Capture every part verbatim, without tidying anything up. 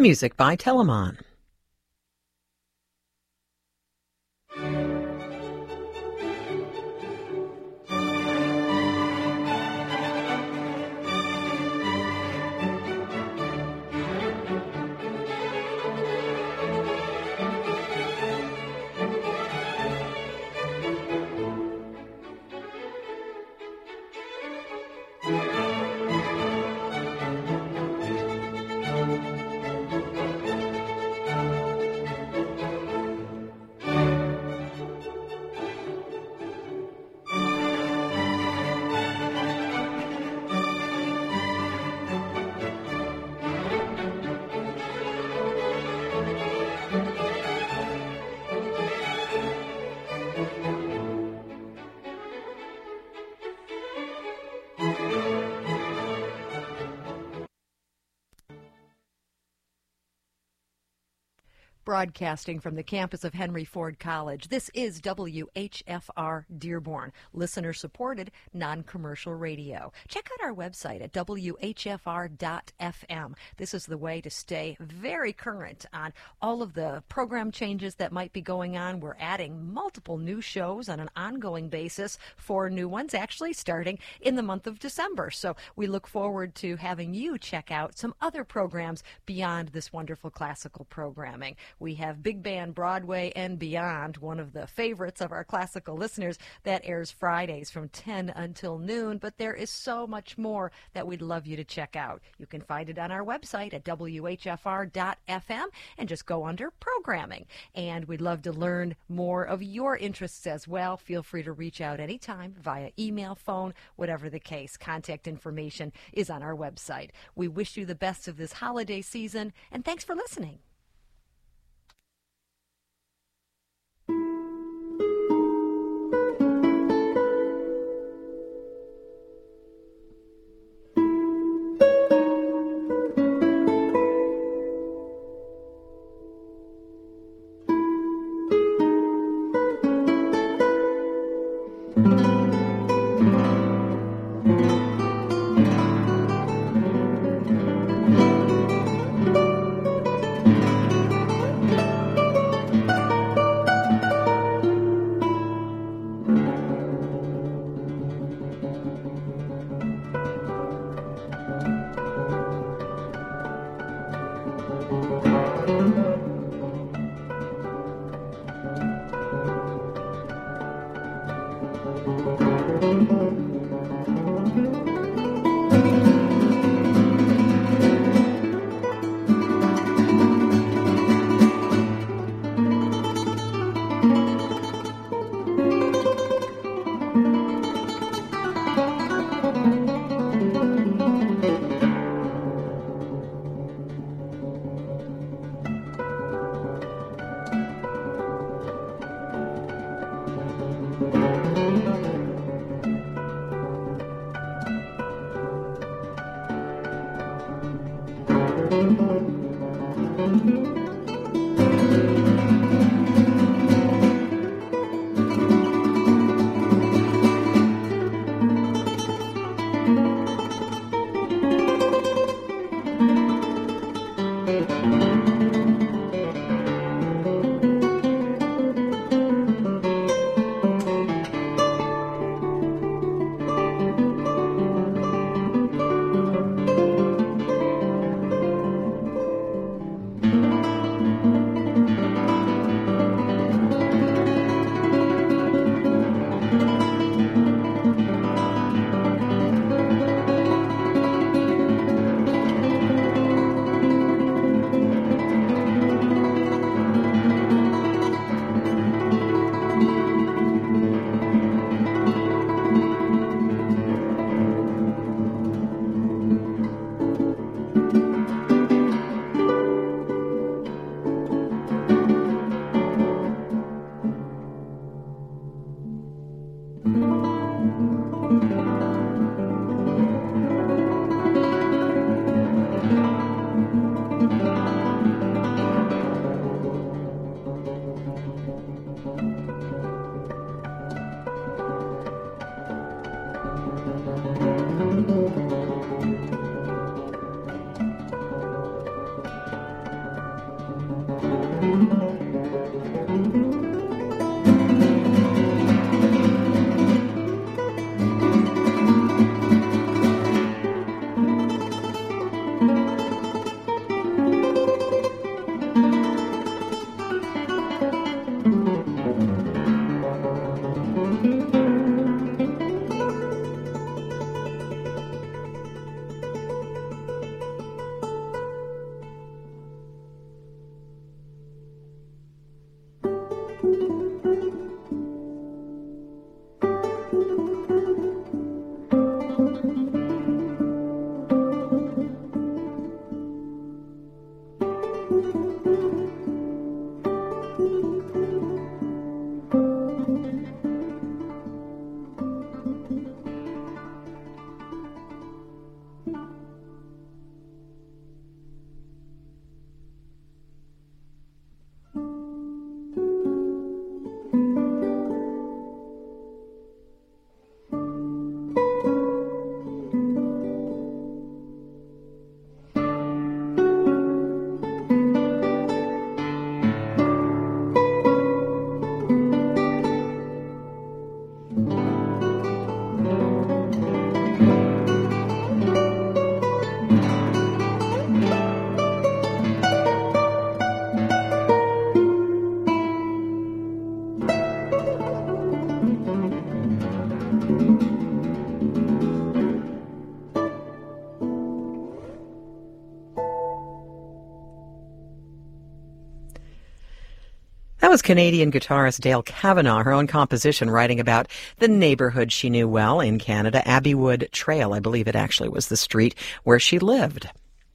Music by Telemann. Broadcasting from the campus of Henry Ford College, this is W H F R Dearborn, listener-supported, non-commercial radio. Check out our website at W H F R dot F M. This is the way to stay very current on all of the program changes that might be going on. We're adding multiple new shows on an ongoing basis, four new ones actually starting in the month of December. So we look forward to having you check out some other programs beyond this wonderful classical programming. We have Big Band Broadway and Beyond, one of the favorites of our classical listeners, that airs Fridays from ten until noon, but there is so much more that we'd love you to check out. You can find it on our website at W H F R dot F M and just go under programming. And we'd love to learn more of your interests as well. Feel free to reach out anytime via email, phone, whatever the case. Contact information is on our website. We wish you the best of this holiday season, and thanks for listening. That was Canadian guitarist Dale Kavanagh, her own composition, writing about the neighborhood she knew well in Canada, Abbeywood Trail. I believe it actually was the street where she lived.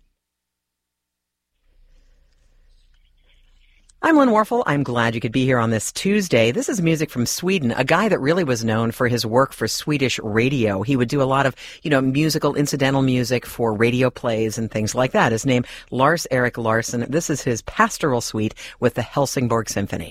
I'm Lynn Warfel. I'm glad you could be here on this Tuesday. This is music from Sweden, a guy that really was known for his work for Swedish radio. He would do a lot of, you know, musical, incidental music for radio plays and things like that. His name, Lars-Erik Larsson. This is his pastoral suite with the Helsingborg Symphony.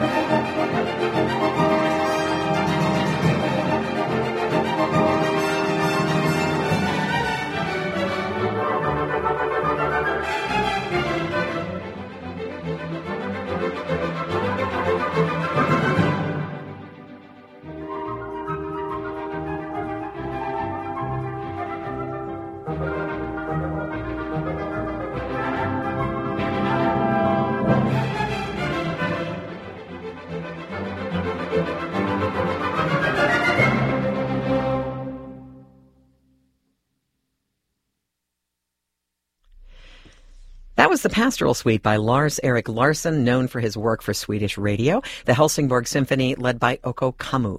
That was the Pastoral Suite by Lars Erik Larsson, known for his work for Swedish radio, the Helsingborg Symphony, led by Oko Kamu.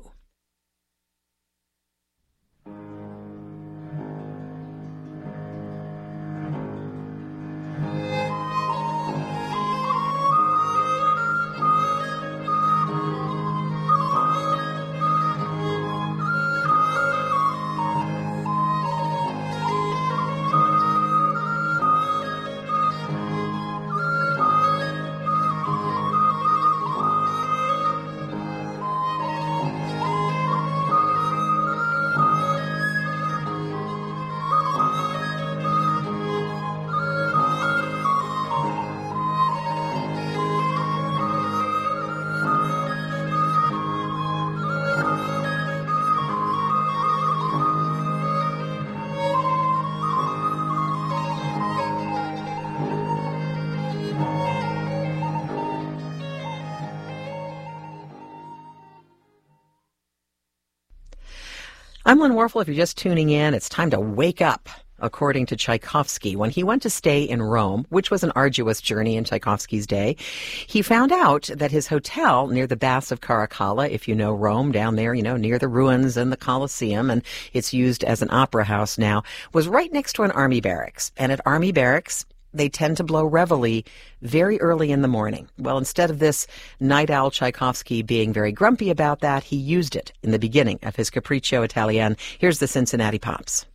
I'm Lynn Warfel. If you're just tuning in, it's time to wake up. According to Tchaikovsky, when he went to stay in Rome, which was an arduous journey in Tchaikovsky's day, he found out that his hotel near the Baths of Caracalla, if you know Rome, down there, you know, near the ruins and the Colosseum, and it's used as an opera house now, was right next to an army barracks. And at army barracks, they tend to blow reveille very early in the morning. Well, instead of this night owl Tchaikovsky being very grumpy about that, he used it in the beginning of his Capriccio Italienne. Here's the Cincinnati Pops.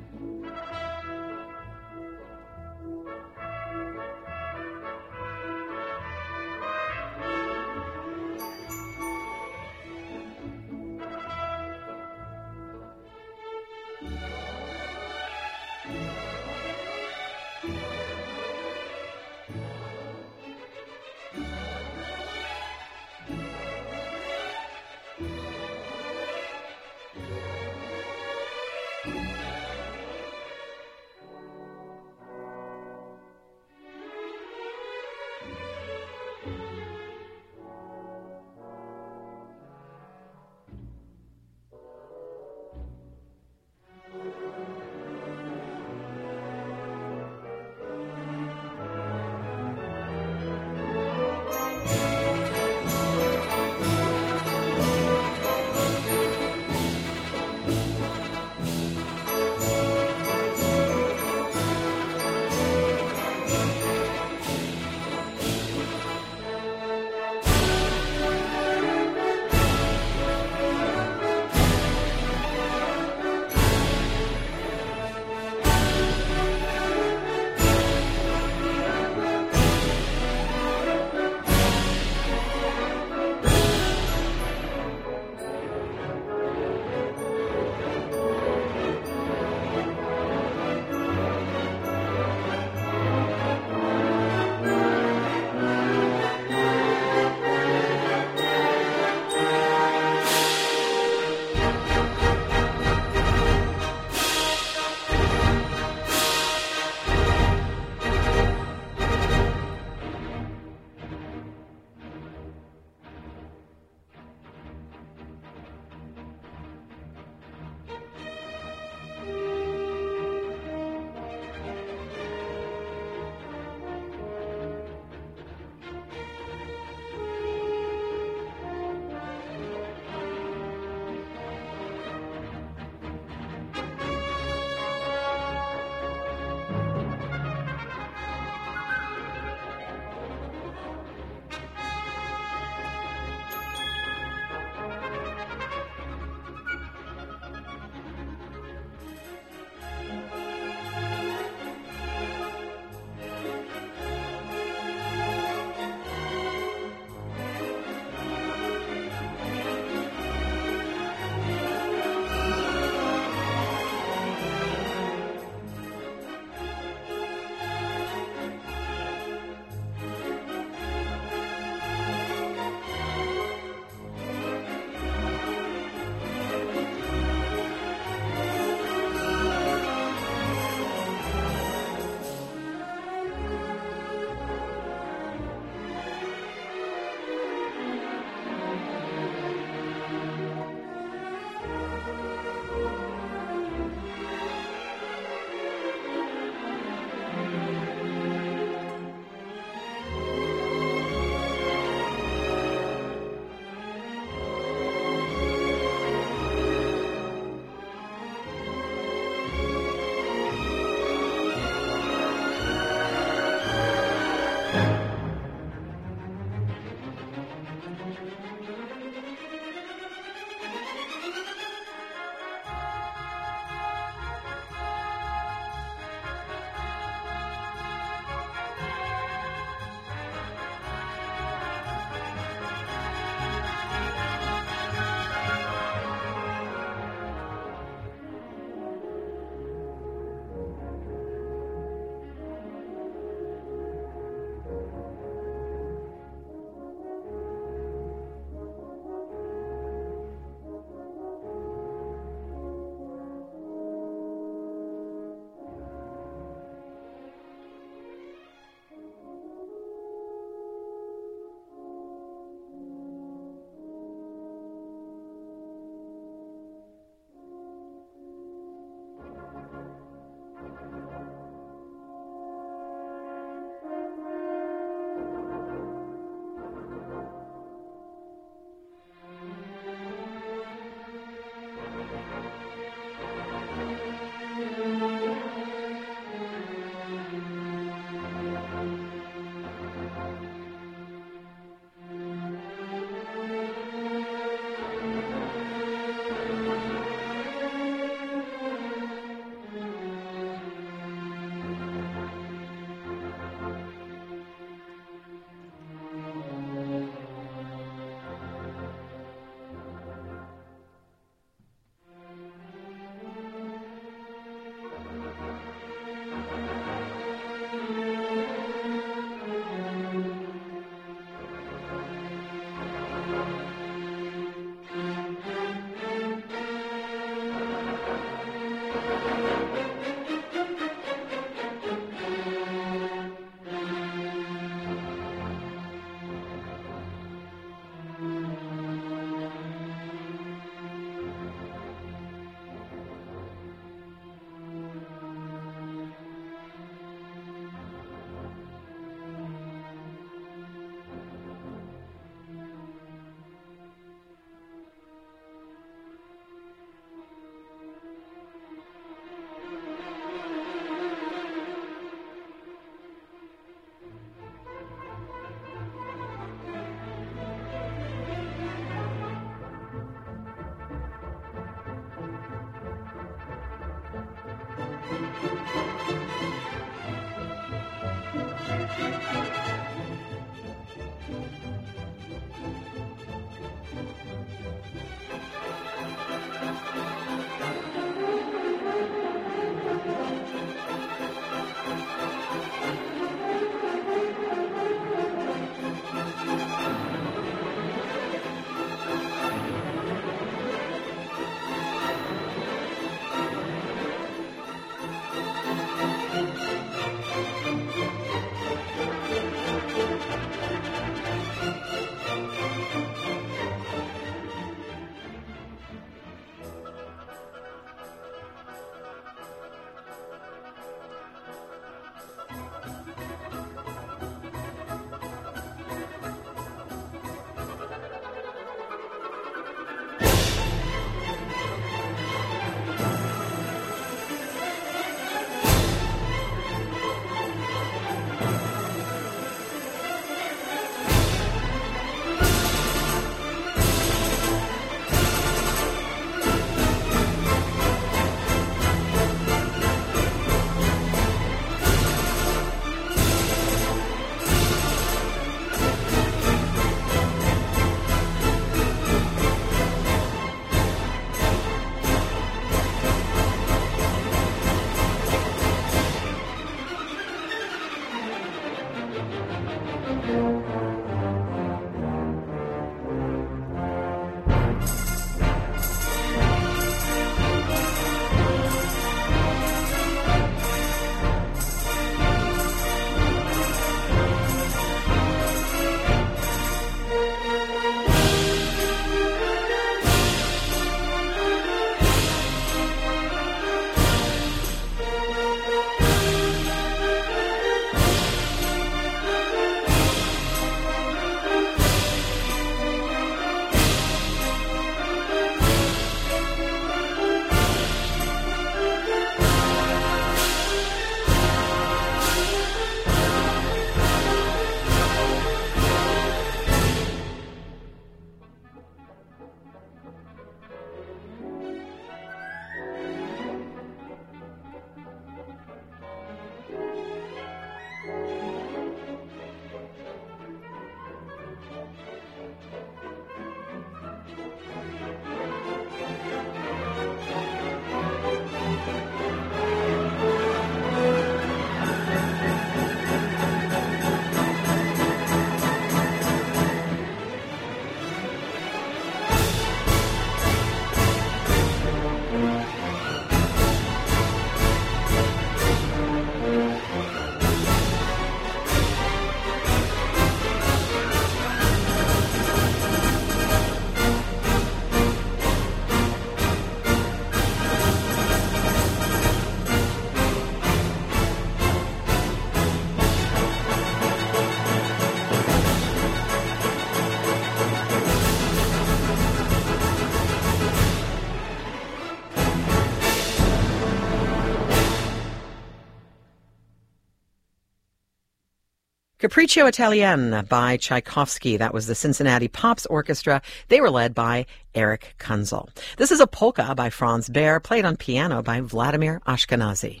Capriccio Italien by Tchaikovsky. That was the Cincinnati Pops Orchestra. They were led by Eric Kunzel. This is a polka by Franz Baer, played on piano by Vladimir Ashkenazy.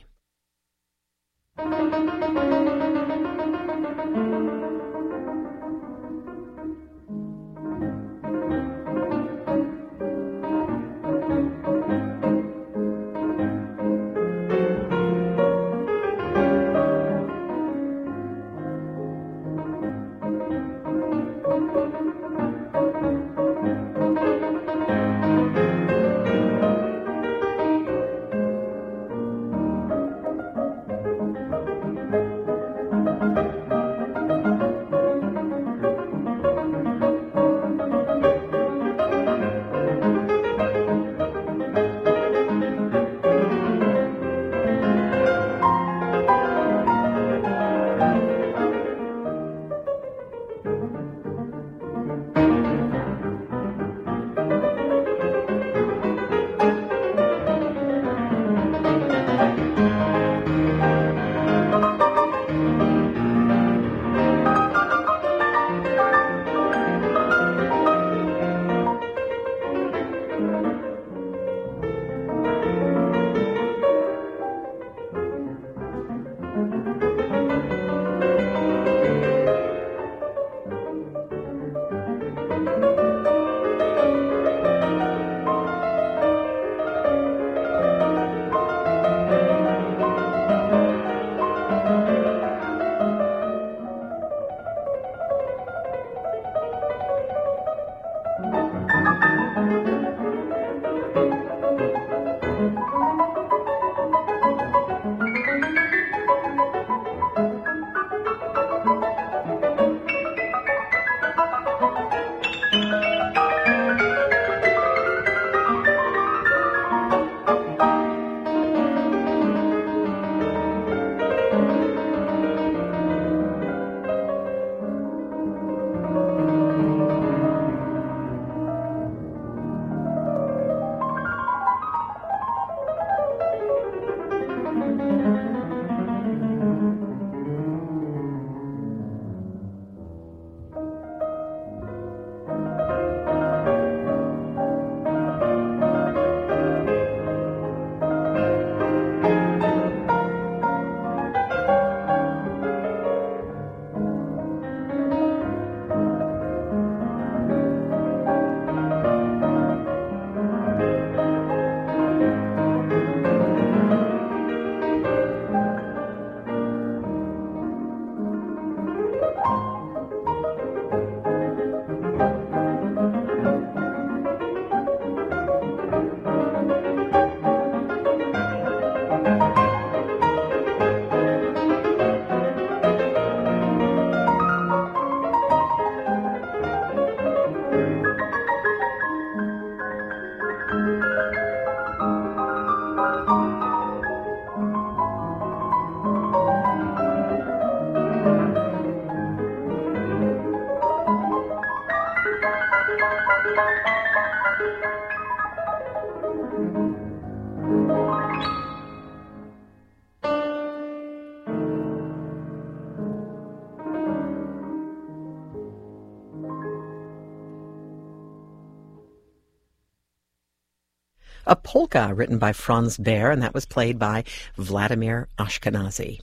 A polka written by Franz Baer, and that was played by Vladimir Ashkenazy.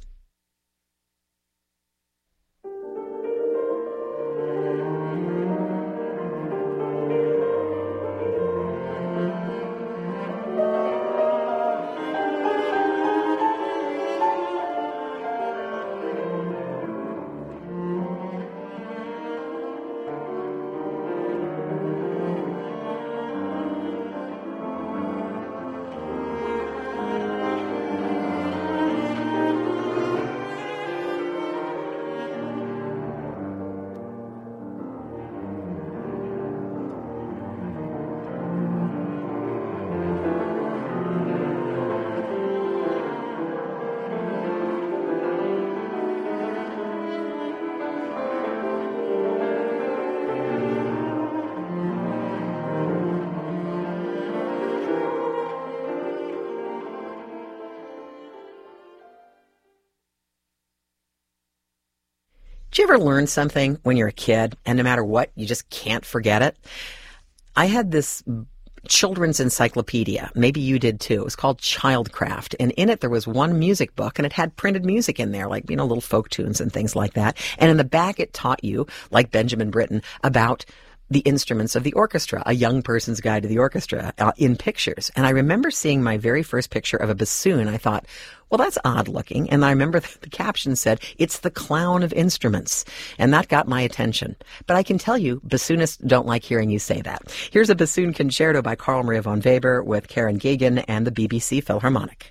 Did you ever learn something when you're a kid, and no matter what, you just can't forget it? I had this children's encyclopedia. Maybe you did too. It was called Childcraft. And in it, there was one music book, and it had printed music in there, like, you know, little folk tunes and things like that. And in the back, it taught you, like Benjamin Britten, about the instruments of the orchestra, a young person's guide to the orchestra, uh, in pictures. And I remember seeing my very first picture of a bassoon. I thought, well, that's odd looking. And I remember the, the caption said, it's the clown of instruments. And that got my attention. But I can tell you, bassoonists don't like hearing you say that. Here's a bassoon concerto by Carl Maria von Weber with Karen Geoghegan and the B B C Philharmonic.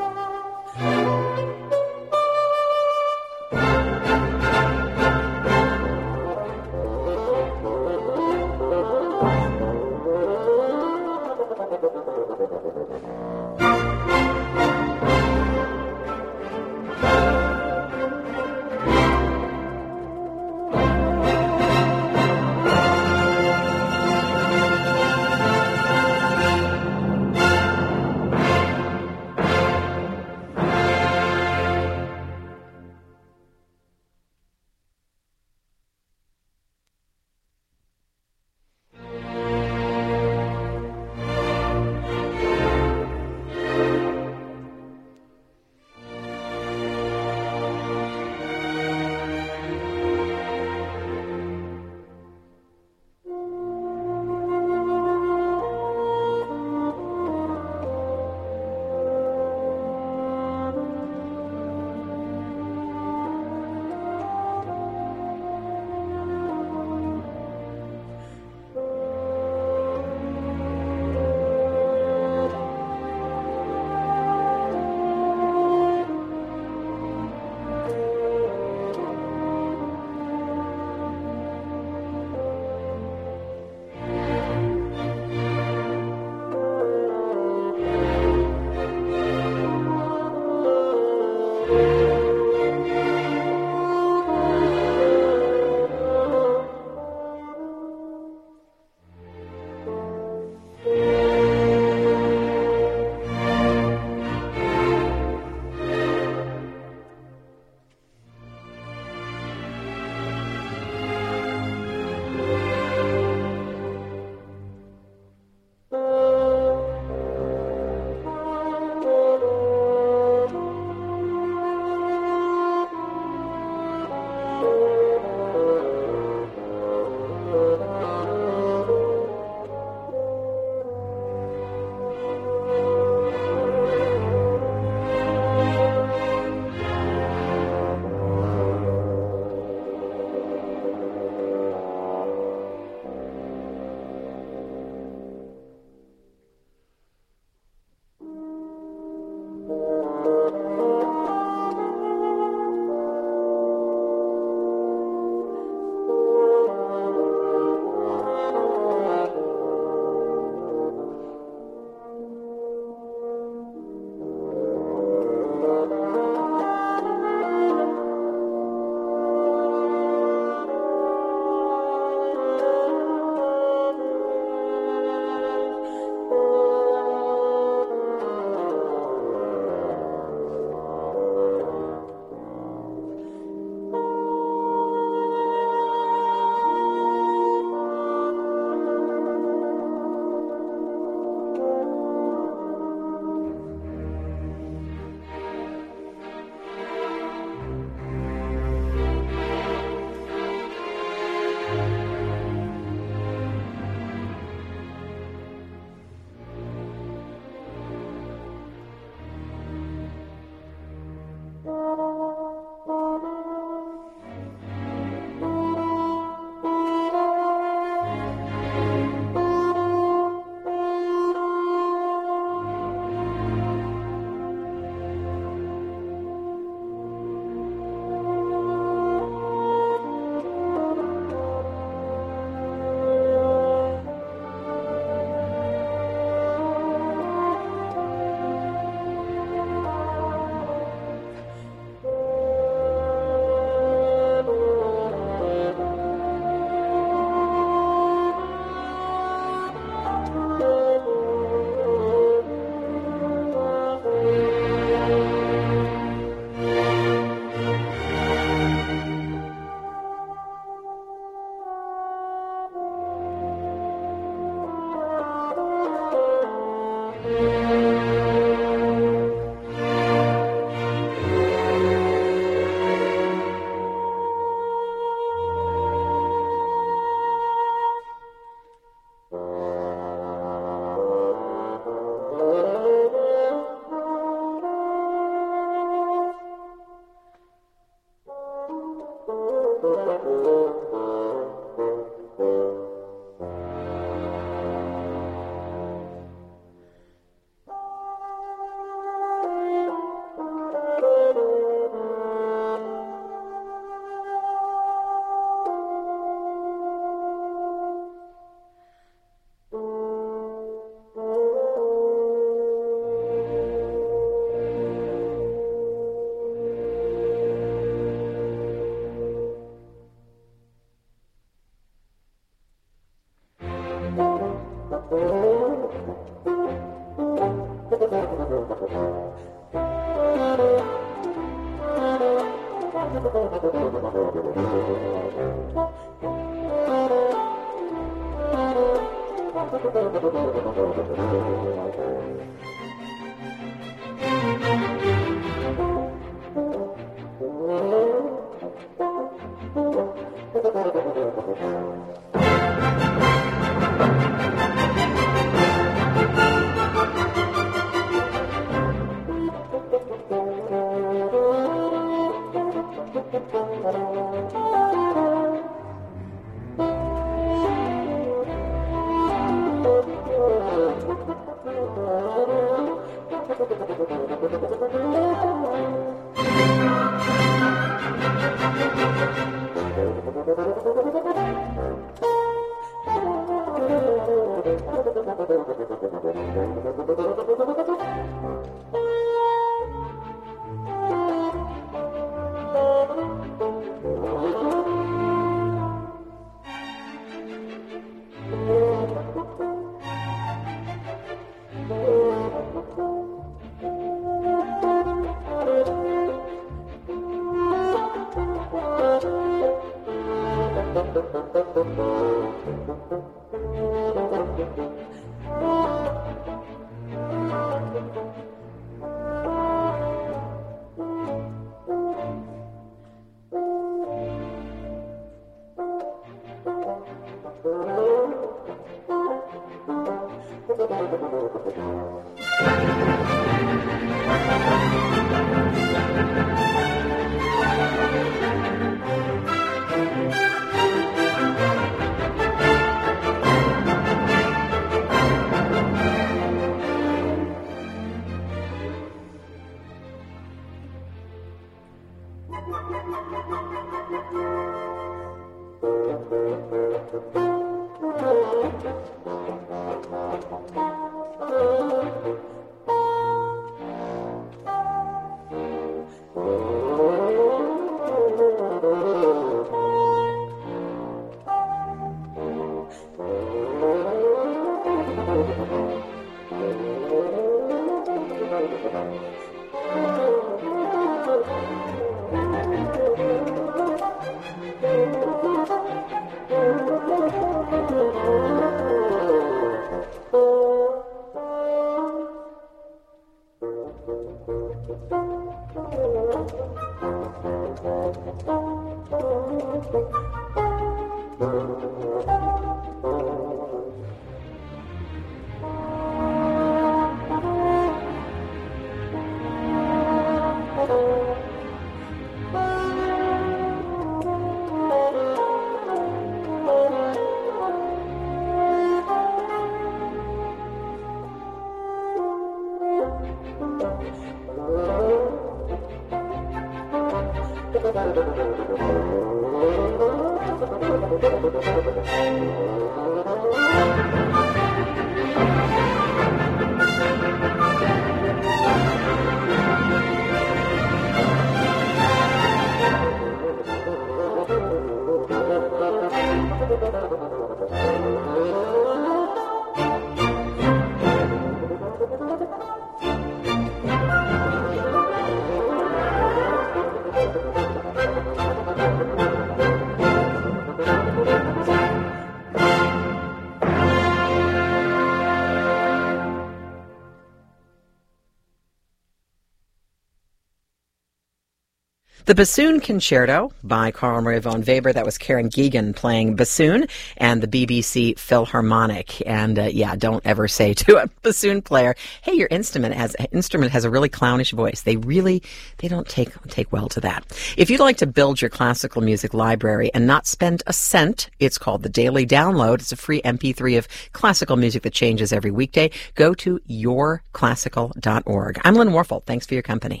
The Bassoon Concerto by Carl Maria von Weber. That was Karen Geoghegan playing bassoon, and the B B C Philharmonic. And uh, yeah, don't ever say to a bassoon player, "Hey, your instrument has instrument has a really clownish voice." They really they don't take take well to that. If you'd like to build your classical music library and not spend a cent, it's called the Daily Download. It's a free M P three of classical music that changes every weekday. Go to your classical dot org. I'm Lynn Warfel. Thanks for your company.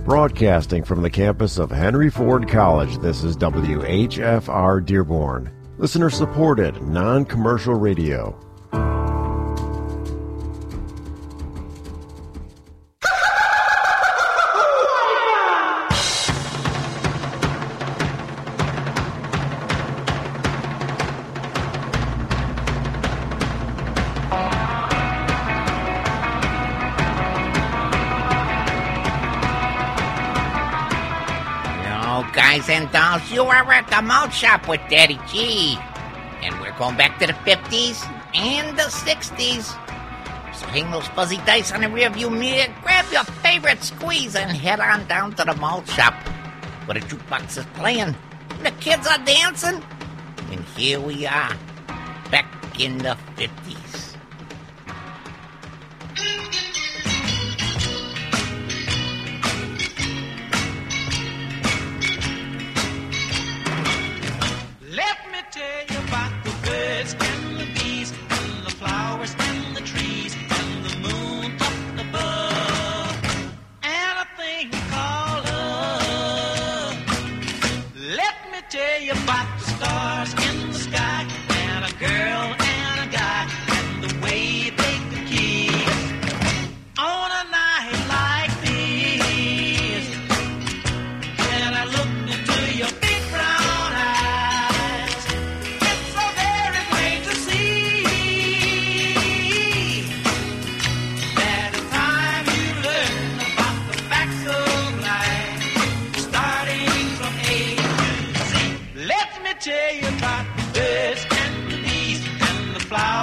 Broadcasting from the campus of Henry Ford College, this is W H F R Dearborn. Listener-supported, non-commercial radio. Guys and dolls, you are at the malt shop with Daddy G. And we're going back to the fifties and the sixties. So hang those fuzzy dice on the rearview mirror, grab your favorite squeeze, and head on down to the malt shop, where the jukebox is playing, the kids are dancing, and here we are, back in the fifties. Tell you about